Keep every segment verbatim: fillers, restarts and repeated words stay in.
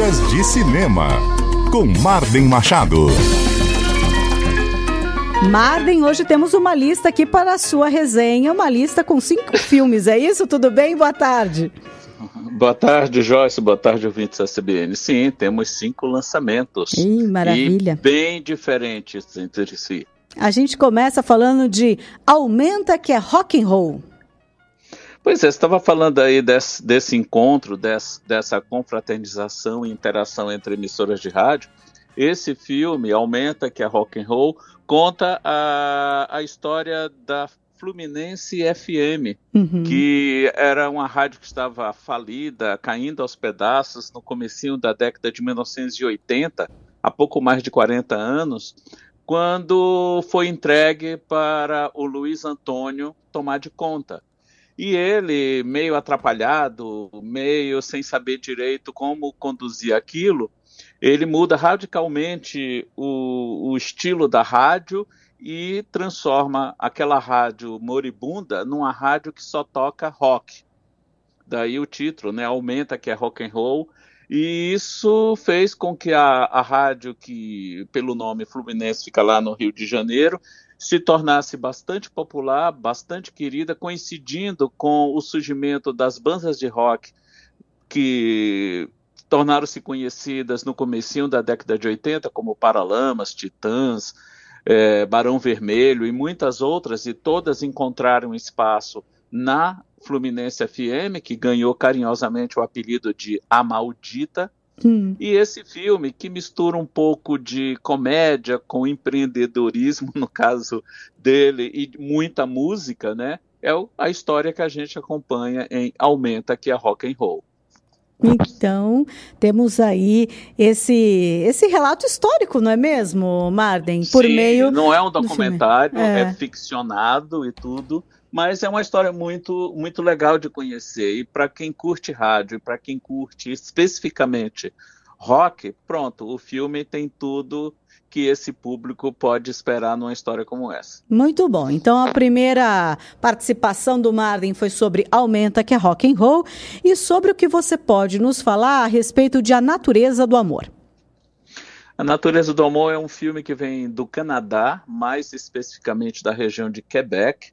Dicas de Cinema, com Marden Machado. Marden, hoje temos uma lista aqui para a sua resenha, uma lista com cinco filmes, é isso? Tudo bem? Boa tarde. Boa tarde, Joyce. Boa tarde, ouvintes da C B N. Sim, temos cinco lançamentos. Ih, maravilha. E bem diferentes entre si. A gente começa falando de Aumenta que é Rock and Roll. Pois é, você estava falando aí desse, desse encontro, desse, dessa confraternização e interação entre emissoras de rádio. Esse filme, Aumenta que é Rock and Roll, conta a, a história da Fluminense F M, uhum. que era uma rádio que estava falida, caindo aos pedaços no comecinho da década de mil novecentos e oitenta, há pouco mais de quarenta anos, quando foi entregue para o Luiz Antônio tomar de conta. E ele, meio atrapalhado, meio sem saber direito como conduzir aquilo, ele muda radicalmente o, o estilo da rádio e transforma aquela rádio moribunda numa rádio que só toca rock. Daí o título, né, Aumenta que é Rock and Roll. E isso fez com que a, a rádio, que pelo nome Fluminense fica lá no Rio de Janeiro, se tornasse bastante popular, bastante querida, coincidindo com o surgimento das bandas de rock que tornaram-se conhecidas no comecinho da década de oitenta, como Paralamas, Titãs, É, Barão Vermelho e muitas outras, e todas encontraram espaço na Fluminense F M, que ganhou carinhosamente o apelido de A Maldita. Hum. E esse filme, que mistura um pouco de comédia com empreendedorismo, no caso dele, e muita música, né? É a história que a gente acompanha em Aumenta que é Rock and Roll. Então, temos aí esse, esse relato histórico, não é mesmo, Marden? Por Sim, meio não é um documentário, é. é ficcionado e tudo, mas é uma história muito, muito legal de conhecer. E para quem curte rádio, e para quem curte especificamente rock, pronto, o filme tem tudo que esse público pode esperar numa história como essa. Muito bom. Então, a primeira participação do Marden foi sobre Aumenta, que é Rock and Roll, e sobre o que você pode nos falar a respeito de A Natureza do Amor. A Natureza do Amor é um filme que vem do Canadá, mais especificamente da região de Quebec,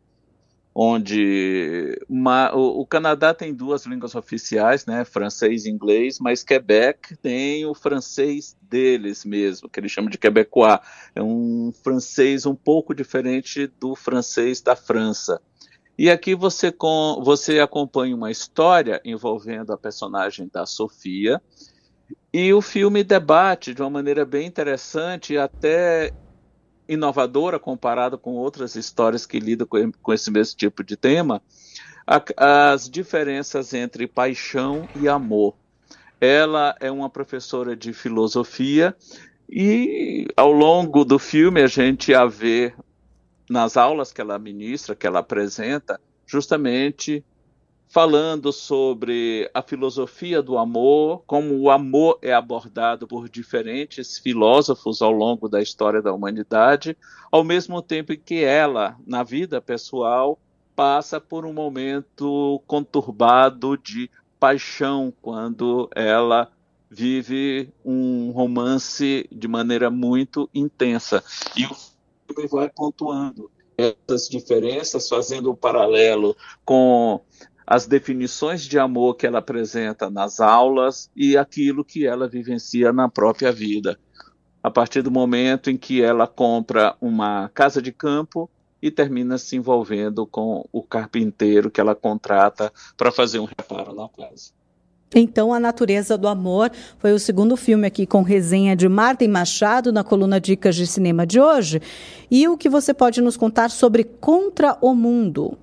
onde uma, o, o Canadá tem duas línguas oficiais, né, francês e inglês, mas Quebec tem o francês deles mesmo, que eles chamam de quebecois. É um francês um pouco diferente do francês da França. E aqui você, com, você acompanha uma história envolvendo a personagem da Sofia, e o filme debate de uma maneira bem interessante e até inovadora comparado com outras histórias que lidam com, com esse mesmo tipo de tema, a, as diferenças entre paixão e amor. Ela é uma professora de filosofia e ao longo do filme a gente a vê nas aulas que ela ministra, que ela apresenta, justamente falando sobre a filosofia do amor, como o amor é abordado por diferentes filósofos ao longo da história da humanidade, ao mesmo tempo que ela, na vida pessoal, passa por um momento conturbado de paixão, quando ela vive um romance de maneira muito intensa. E o filme vai pontuando essas diferenças, fazendo um paralelo com as definições de amor que ela apresenta nas aulas e aquilo que ela vivencia na própria vida. A partir do momento em que ela compra uma casa de campo e termina se envolvendo com o carpinteiro que ela contrata para fazer um reparo na casa. Então, A Natureza do Amor foi o segundo filme aqui com resenha de Marden Machado na coluna Dicas de Cinema de hoje. E o que você pode nos contar sobre Contra o Mundo?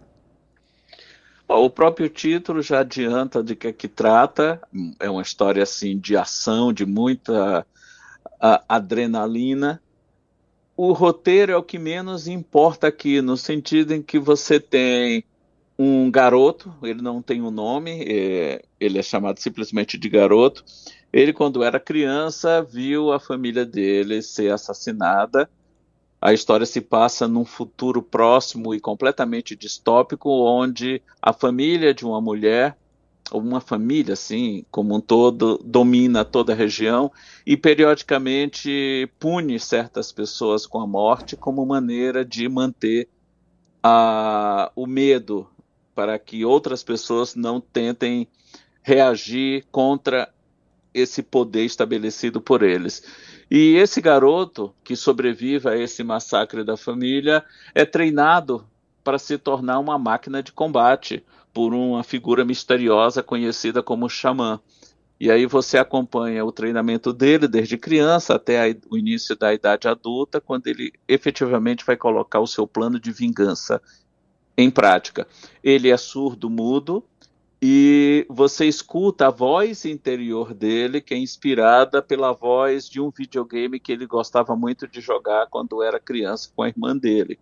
O próprio título já adianta de que é que trata. É uma história assim de ação, de muita a, adrenalina. O roteiro é o que menos importa aqui, no sentido em que você tem um garoto, ele não tem um nome, é, ele é chamado simplesmente de garoto. Ele, quando era criança, viu a família dele ser assassinada. A história se passa num futuro próximo e completamente distópico, onde a família de uma mulher uma família, assim, como um todo, domina toda a região e periodicamente pune certas pessoas com a morte como maneira de manter a, o medo para que outras pessoas não tentem reagir contra esse poder estabelecido por eles. E esse garoto que sobrevive a esse massacre da família é treinado para se tornar uma máquina de combate por uma figura misteriosa conhecida como Xamã. E aí você acompanha o treinamento dele desde criança até a, o início da idade adulta, quando ele efetivamente vai colocar o seu plano de vingança em prática. Ele é surdo-mudo, e você escuta a voz interior dele, que é inspirada pela voz de um videogame que ele gostava muito de jogar quando era criança com a irmã dele.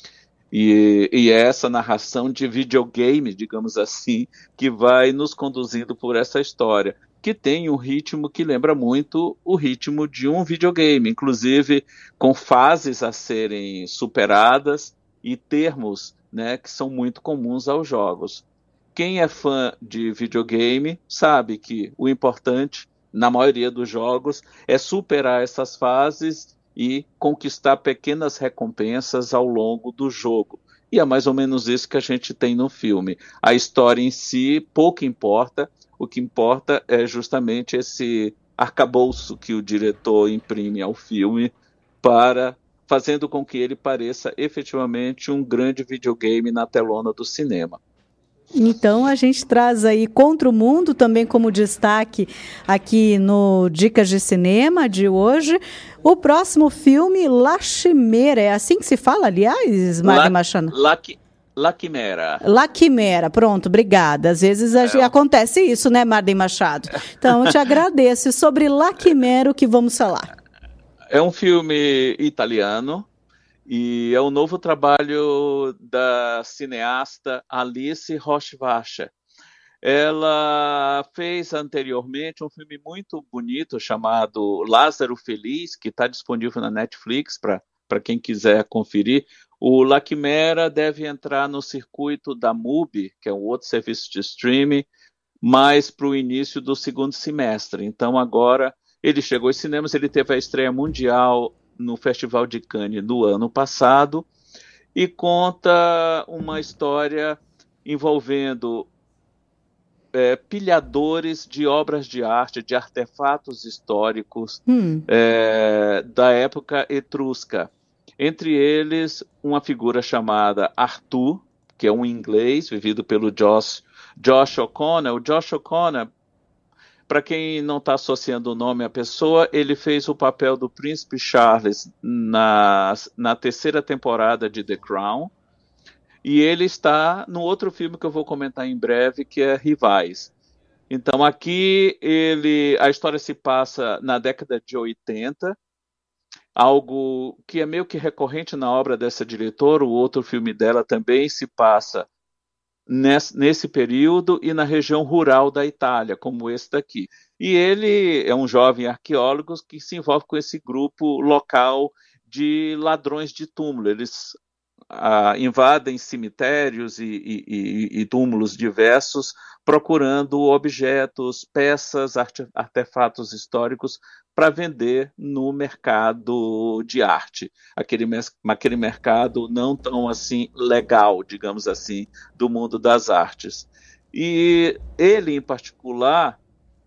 E, e é essa narração de videogame, digamos assim, que vai nos conduzindo por essa história, que tem um ritmo que lembra muito o ritmo de um videogame, inclusive com fases a serem superadas e termos, né, que são muito comuns aos jogos. Quem é fã de videogame sabe que o importante, na maioria dos jogos, é superar essas fases e conquistar pequenas recompensas ao longo do jogo. E é mais ou menos isso que a gente tem no filme. A história em si pouco importa, o que importa é justamente esse arcabouço que o diretor imprime ao filme, para fazendo com que ele pareça efetivamente um grande videogame na telona do cinema. Então a gente traz aí Contra o Mundo também como destaque aqui no Dicas de Cinema de hoje. O próximo filme, La Chimera, é assim que se fala, aliás, Magda Machado? La, La Quimera. La Quimera, pronto, obrigada. Às vezes a, é. acontece isso, né, Magda Machado? Então eu te agradeço. Sobre La Quimera, o que vamos falar? É um filme italiano. E é o novo trabalho da cineasta Alice Rohrwacher. Ela fez anteriormente um filme muito bonito chamado Lázaro Feliz, que está disponível na Netflix para quem quiser conferir. O La Quimera deve entrar no circuito da Mubi, que é um outro serviço de streaming, mais para o início do segundo semestre. Então agora ele chegou aos cinemas, ele teve a estreia mundial no Festival de Cannes do ano passado, e conta uma história envolvendo é, pilhadores de obras de arte, de artefatos históricos hum. é, da época etrusca. Entre eles, uma figura chamada Arthur, que é um inglês, vivido pelo Josh, Josh O'Connor. O Josh O'Connor, para quem não está associando o nome à pessoa, ele fez o papel do Príncipe Charles na, na terceira temporada de The Crown, e ele está no outro filme que eu vou comentar em breve, que é Rivais. Então aqui ele, a história se passa na década de oitenta, algo que é meio que recorrente na obra dessa diretora. O outro filme dela também se passa Nesse, nesse período e na região rural da Itália, como esse daqui. E ele é um jovem arqueólogo que se envolve com esse grupo local de ladrões de túmulo. Eles ah, invadem cemitérios e, e, e túmulos diversos, procurando objetos, peças, arte, artefatos históricos para vender no mercado de arte, aquele, aquele mercado não tão assim legal, digamos assim, do mundo das artes. E ele, em particular,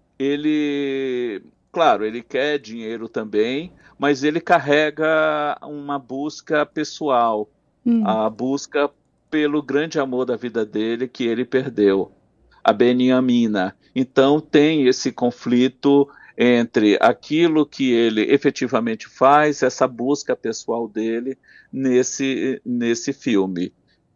ele, claro, ele quer dinheiro também, mas ele carrega uma busca pessoal, hum. a busca pelo grande amor da vida dele que ele perdeu, a Beniamina. Então tem esse conflito entre aquilo que ele efetivamente faz, essa busca pessoal dele nesse, nesse filme.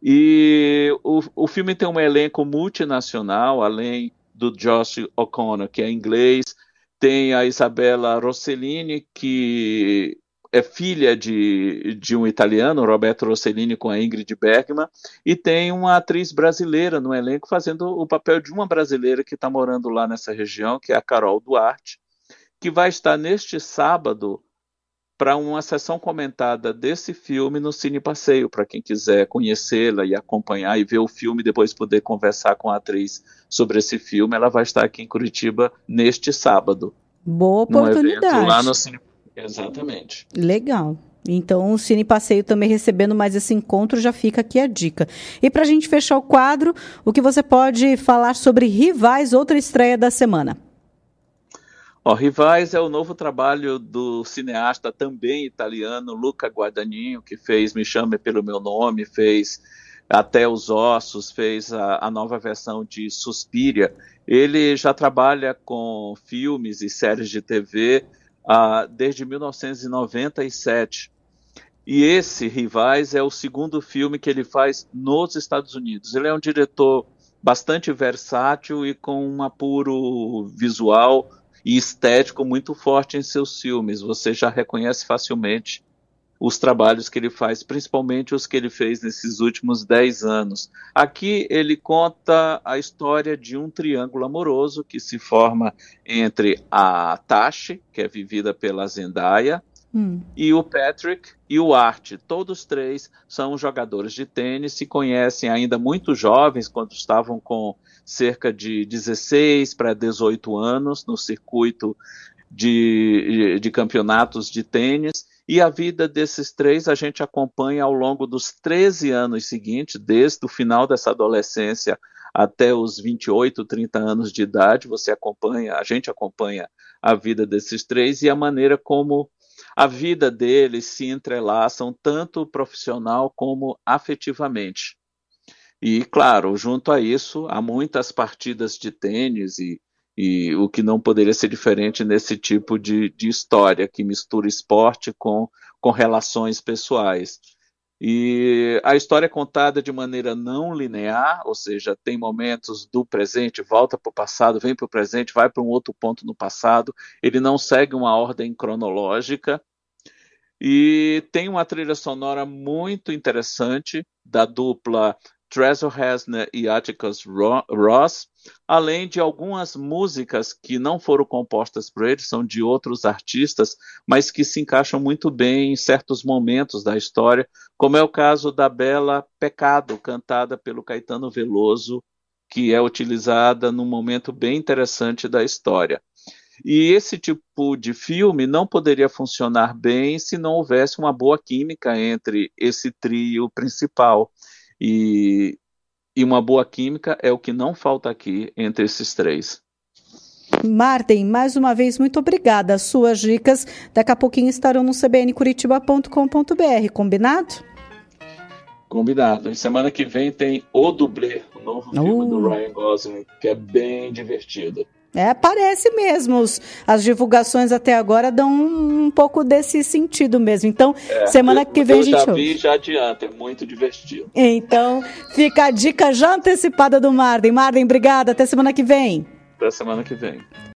E o, o filme tem um elenco multinacional, além do Josh O'Connor, que é inglês, tem a Isabella Rossellini, que é filha de, de um italiano, Roberto Rossellini, com a Ingrid Bergman, e tem uma atriz brasileira no elenco fazendo o papel de uma brasileira que está morando lá nessa região, que é a Carol Duarte, que vai estar neste sábado para uma sessão comentada desse filme no Cine Passeio, para quem quiser conhecê-la e acompanhar e ver o filme, depois poder conversar com a atriz sobre esse filme. Ela vai estar aqui em Curitiba neste sábado. Boa oportunidade. Lá no Cine... Exatamente. Legal. Então, o Cine Passeio também recebendo mais esse encontro, já fica aqui a dica. E para a gente fechar o quadro, o que você pode falar sobre Rivais, outra estreia da semana? Ó, Rivais é o novo trabalho do cineasta também italiano, Luca Guadagnino, que fez Me Chame Pelo Meu Nome, fez Até os Ossos, fez a, a nova versão de Suspiria. Ele já trabalha com filmes e séries de T V uh, desde mil novecentos e noventa e sete. E esse, Rivais, é o segundo filme que ele faz nos Estados Unidos. Ele é um diretor bastante versátil e com um apuro visual e estético muito forte em seus filmes. Você já reconhece facilmente os trabalhos que ele faz, principalmente os que ele fez nesses últimos dez anos. Aqui ele conta a história de um triângulo amoroso que se forma entre a Tashi, que é vivida pela Zendaya, hum. e o Patrick e o Art. Todos três são jogadores de tênis, se conhecem ainda muito jovens, quando estavam com cerca de dezesseis para dezoito anos no circuito de, de campeonatos de tênis. E a vida desses três a gente acompanha ao longo dos treze anos seguintes, desde o final dessa adolescência até os vinte e oito, trinta anos de idade. Você acompanha, a gente acompanha a vida desses três e a maneira como a vida deles se entrelaçam, tanto profissional como afetivamente. E, claro, junto a isso, há muitas partidas de tênis e, e o que não poderia ser diferente nesse tipo de, de história, que mistura esporte com, com relações pessoais. E a história é contada de maneira não linear, ou seja, tem momentos do presente, volta para o passado, vem para o presente, vai para um outro ponto no passado. Ele não segue uma ordem cronológica. E tem uma trilha sonora muito interessante da dupla Trezor Hasner e Atticus Ross, além de algumas músicas que não foram compostas por eles, são de outros artistas, mas que se encaixam muito bem em certos momentos da história, como é o caso da bela Pecado, cantada pelo Caetano Veloso, que é utilizada num momento bem interessante da história. E esse tipo de filme não poderia funcionar bem se não houvesse uma boa química entre esse trio principal. E, e uma boa química é o que não falta aqui entre esses três. Martin, mais uma vez, muito obrigada. As suas dicas daqui a pouquinho estarão no c b n curitiba ponto com ponto b r, combinado? Combinado. E semana que vem tem O Dublê, o novo filme uh. do Ryan Gosling, que é bem divertido. É, parece mesmo. As divulgações até agora dão um, um pouco desse sentido mesmo. Então, é, semana que vem a gente ouve. Eu já vi, já adianta, é muito divertido. Então, fica a dica já antecipada do Marden. Marden, obrigada. Até semana que vem. Até semana que vem.